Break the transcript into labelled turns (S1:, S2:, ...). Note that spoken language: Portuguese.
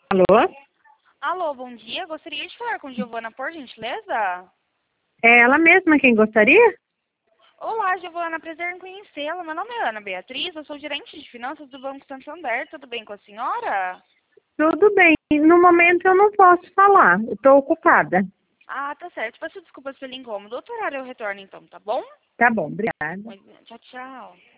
S1: Alô?
S2: Alô, bom dia. Gostaria de falar com Giovana, por gentileza?
S1: É ela mesma quem gostaria?
S2: Olá, Giovana. Prazer em conhecê-la. Meu nome é Ana Beatriz. Eu sou gerente de finanças do Banco Santander. Tudo bem com a senhora?
S1: Tudo bem. No momento eu não posso falar. Estou ocupada.
S2: Ah, tá certo. Peço desculpas pelo incômodo. Outro horário eu retorno então, tá bom?
S1: Tá bom, obrigada.
S2: Tchau, tchau.